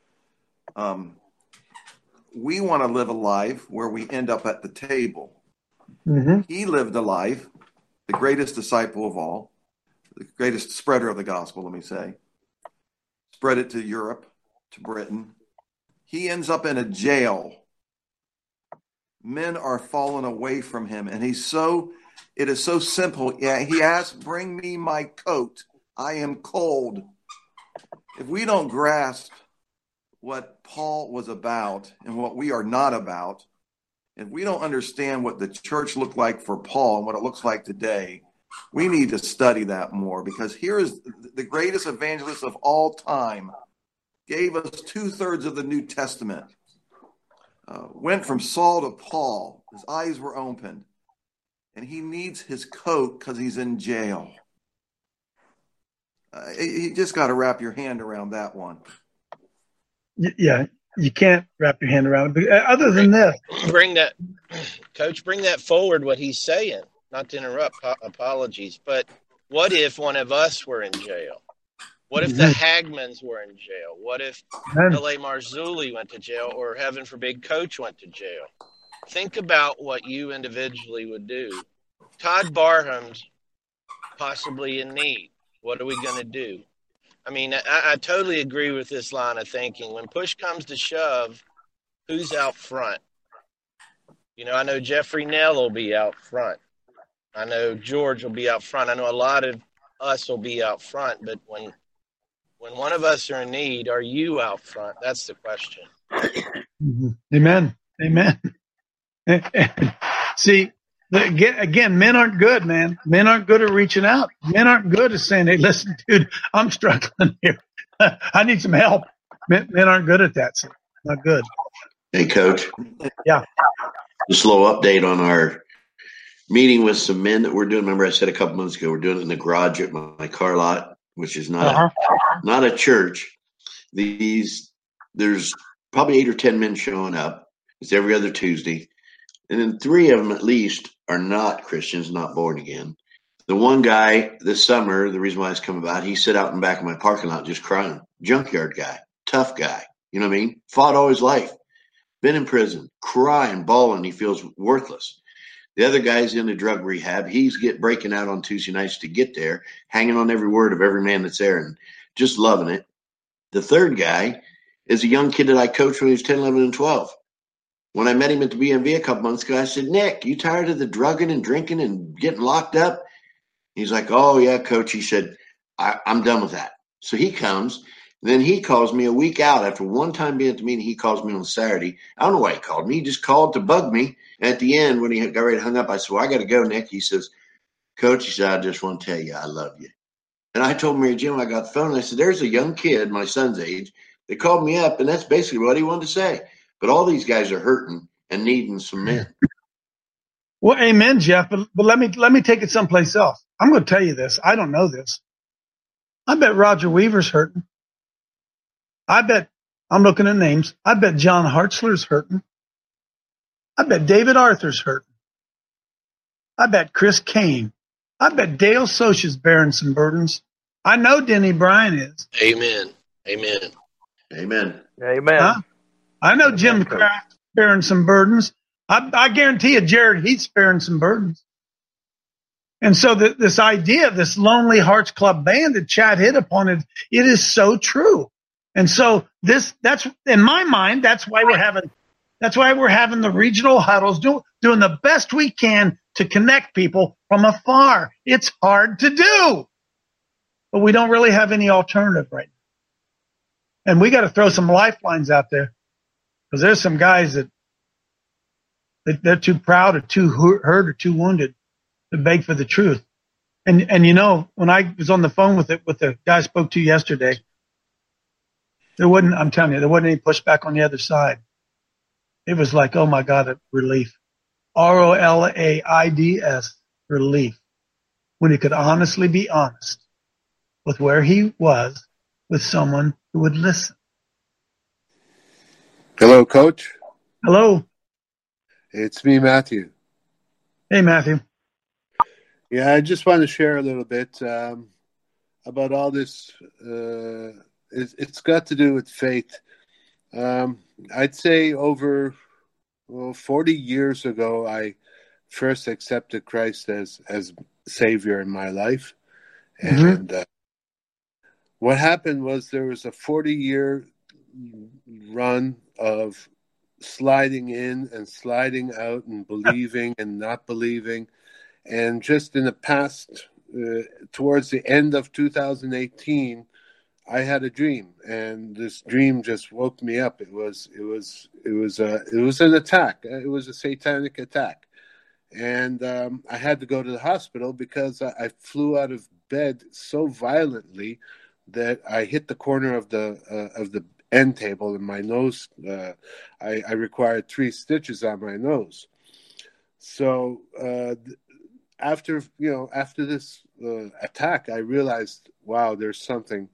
We want to live a life where we end up at the table. Mm-hmm. He lived a life, the greatest disciple of all, the greatest spreader of the gospel, let me say. Spread it to Europe, to Britain. He ends up in a jail. Men are falling away from him, and it is so simple. Yeah, he asks, "Bring me my coat. I am cold." If we don't grasp what Paul was about and what we are not about, if we don't understand what the church looked like for Paul and what it looks like today, We need to study that more, because here is the greatest evangelist of all time, gave us 2/3 of the New Testament, went from Saul to Paul. His eyes were opened, and he needs his coat because he's in jail. You just got to wrap your hand around that one.
Yeah, you can't wrap your hand around it. Other than this,
Bring that forward, what he's saying. Not to interrupt, apologies, but what if one of us were in jail? What if the Hagmans were in jail? What if L.A. Marzulli went to jail, or heaven forbid, Coach went to jail? Think about what you individually would do. Todd Barham's possibly in need. What are we going to do? I mean, I totally agree with this line of thinking. When push comes to shove, who's out front? You know, I know Jeffrey Nell will be out front. I know George will be out front. I know a lot of us will be out front. But when one of us are in need, are you out front? That's the question.
Amen. See, again, men aren't good, man. Men aren't good at reaching out. Men aren't good at saying, hey, listen, dude, I'm struggling here. I need some help. Men aren't good at that. So not good.
Hey, Coach.
Yeah.
A slow update on our meeting with some men that we're doing. Remember, I said a couple months ago, we're doing it in the garage at my car lot, which is not a church. There's probably 8 or 10 men showing up. It's every other Tuesday. And then 3 of them at least are not Christians, not born again. The one guy this summer, the reason why it's come about, he sat out in the back of my parking lot just crying. Junkyard guy, tough guy. You know what I mean? Fought all his life. Been in prison, crying, bawling. He feels worthless. The other guy's in a drug rehab. He's breaking out on Tuesday nights to get there, hanging on every word of every man that's there and just loving it. The third guy is a young kid that I coached when he was 10, 11, and 12. When I met him at the BMV a couple months ago, I said, Nick, you tired of the drugging and drinking and getting locked up? He's like, oh, yeah, Coach. He said, I'm done with that. So he comes. Then he calls me a week out after one time being at the meeting. He calls me on Saturday. I don't know why he called me. He just called to bug me. And at the end, when he got ready to hang up, I said, well, I got to go, Nick. He says, Coach, he said, I just want to tell you I love you. And I told Mary Jim, I got the phone, and I said, there's a young kid, my son's age. They called me up, and that's basically what he wanted to say. But all these guys are hurting and needing some men.
Well, amen, Jeff. But let me take it someplace else. I'm going to tell you this. I don't know this. I bet Roger Weaver's hurting. I bet, I'm looking at names, I bet John Hartzler's hurting. I bet David Arthur's hurting. I bet Chris Kane. I bet Dale Socha's bearing some burdens. I know Denny Bryan is.
Amen.
Huh? I know Jim Kraft's bearing some burdens. I guarantee you Jared Heath's bearing some burdens. And so this idea of this Lonely Hearts Club band that Chad hit upon, it is so true. And so that's in my mind, that's why we're having the regional huddles, doing the best we can to connect people from afar. It's hard to do, but we don't really have any alternative right now. And we got to throw some lifelines out there, because there's some guys that they're too proud or too hurt or too wounded to beg for the truth. And you know, when I was on the phone with the guy I spoke to yesterday, I'm telling you, there wasn't any pushback on the other side. It was like, oh my God, a relief. ROLAIDS, relief. When he could honestly be honest with where he was with someone who would listen.
Hello, Coach.
Hello.
It's me, Matthew.
Hey, Matthew.
Yeah, I just want to share a little bit about all this. It's got to do with faith. I'd say over 40 years ago, I first accepted Christ as Savior in my life. And what happened was there was a 40-year run of sliding in and sliding out and believing and not believing. And just in the past, towards the end of 2018, I had a dream, and this dream just woke me up. It was an attack. It was a satanic attack, And I had to go to the hospital because I flew out of bed so violently that I hit the corner of the end table in my nose. I required 3 stitches on my nose. So after this attack, I realized, wow, there's something.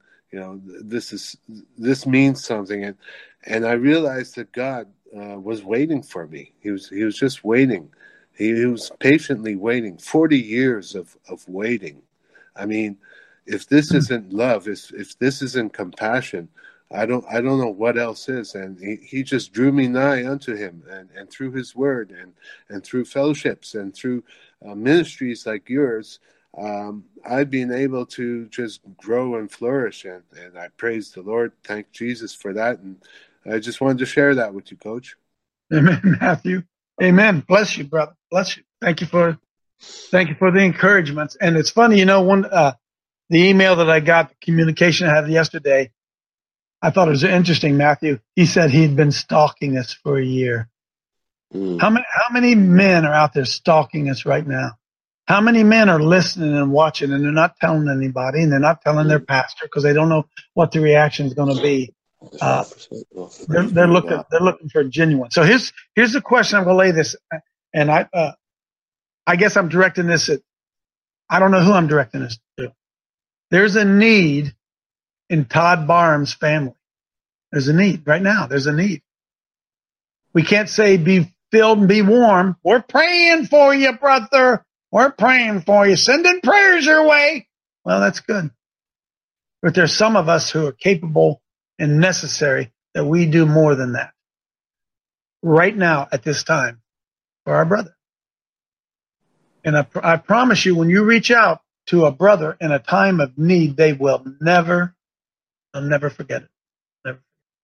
This means something, and I realized that God was waiting for me. He was just waiting. He was patiently waiting. 40 years of waiting. I mean, if this isn't love, if this isn't compassion, I don't know what else is. And he just drew me nigh unto him, and through his word, and through fellowships, and through ministries like yours, I've been able to just grow and flourish, and I praise the Lord. Thank Jesus for that, and I just wanted to share that with you, Coach.
Amen, Matthew. Amen. Bless you, brother. Bless you. Thank you for the encouragements. And it's funny, the email that I got, the communication I had yesterday, I thought it was interesting, Matthew. He said he'd been stalking us for a year. How many men are out there stalking us right now? How many men are listening and watching, and they're not telling anybody, and they're not telling their pastor because they don't know what the reaction is going to be. They're looking for a genuine. So here's the question. I'm going to lay this, and I guess I'm directing this at, I don't know who I'm directing this to. There's a need in Todd Barham's family. There's a need right now. There's a need. We can't say be filled and be warm. We're praying for you, brother. We're praying for you. Sending prayers your way. Well, that's good. But there's some of us who are capable and necessary that we do more than that right now at this time for our brother. And I promise you, when you reach out to a brother in a time of need, they'll never forget it. Never.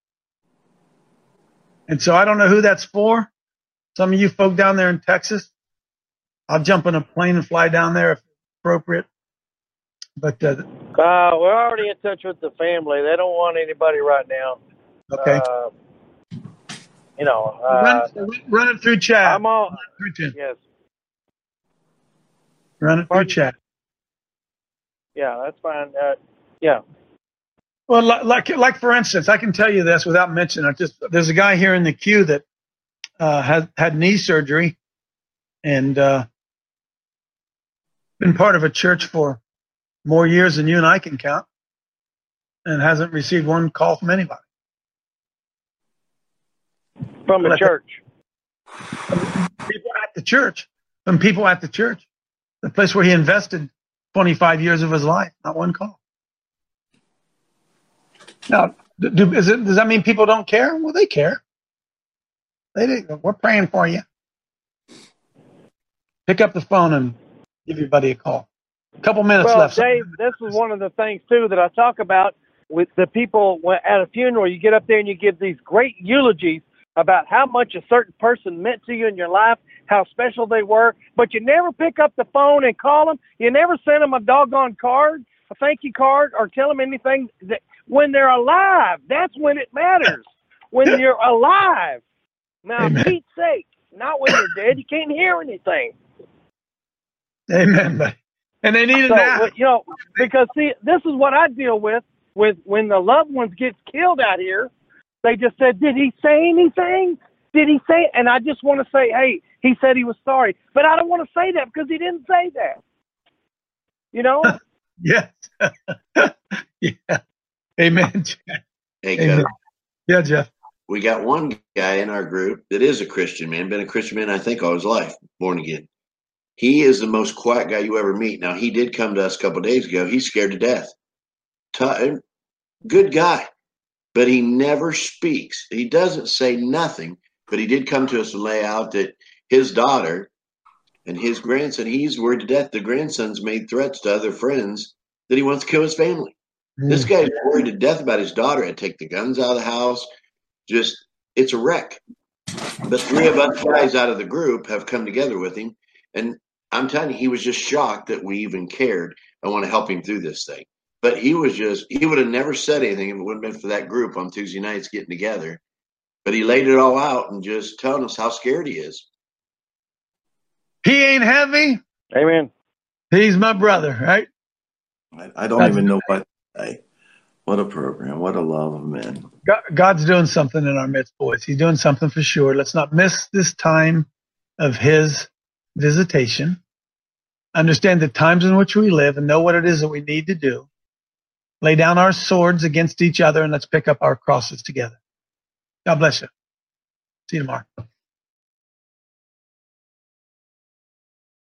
And so I don't know who that's for. Some of you folk down there in Texas, I'll jump in a plane and fly down there if appropriate. But
we're already in touch with the family. They don't want anybody right now.
Okay. Run it through chat.
I'm all. Yes.
Run it through chat.
Yeah, that's fine. Yeah.
Well, like for instance, I can tell you this without mentioning it. There's a guy here in the queue that had knee surgery and been part of a church for more years than you and I can count, and hasn't received one call from anybody.
From the church.
People at the church. From people at the church. The place where he invested 25 years of his life. Not one call. Now, does that mean people don't care? Well, they care. We're praying for you. Pick up the phone and give your buddy a call. A couple minutes left.
Dave, this is one of the things, too, that I talk about with the people at a funeral. You get up there and you give these great eulogies about how much a certain person meant to you in your life, how special they were, but you never pick up the phone and call them. You never send them a doggone card, a thank you card, or tell them anything. When they're alive, that's when it matters. When you're alive. Now, for Pete's sake, not when you're dead. You can't hear anything.
Amen, buddy. And they need it now.
Because see, this is what I deal with when the loved ones get killed out here. They just said, did he say anything? Did he say? And I just want to say, hey, he said he was sorry. But I don't want to say that because he didn't say that.
Yes. Yeah. Amen.
Hey, Coach.
Yeah, Jeff.
We got one guy in our group that is a Christian man, been a Christian man, I think, all his life, born again. He is the most quiet guy you ever meet. Now, he did come to us a couple of days ago. He's scared to death. Good guy, but he never speaks. He doesn't say nothing, but he did come to us and lay out that his daughter and his grandson, he's worried to death. The grandson's made threats to other friends that he wants to kill his family. This guy's worried to death about his daughter and take the guns out of the house. It's a wreck. But 3 of us guys out of the group have come together with him. And I'm telling you, he was just shocked that we even cared. I want to help him through this thing. But he would have never said anything if it wouldn't have been for that group on Tuesday nights getting together. But he laid it all out and just telling us how scared he is.
He ain't heavy.
Amen.
He's my brother, right?
I don't even know what to say. What a program. What a love of men.
God's doing something in our midst, boys. He's doing something for sure. Let's not miss this time of his visitation. Understand the times in which we live and know what it is that we need to do. Lay down our swords against each other and let's pick up our crosses together. God bless you. See you tomorrow.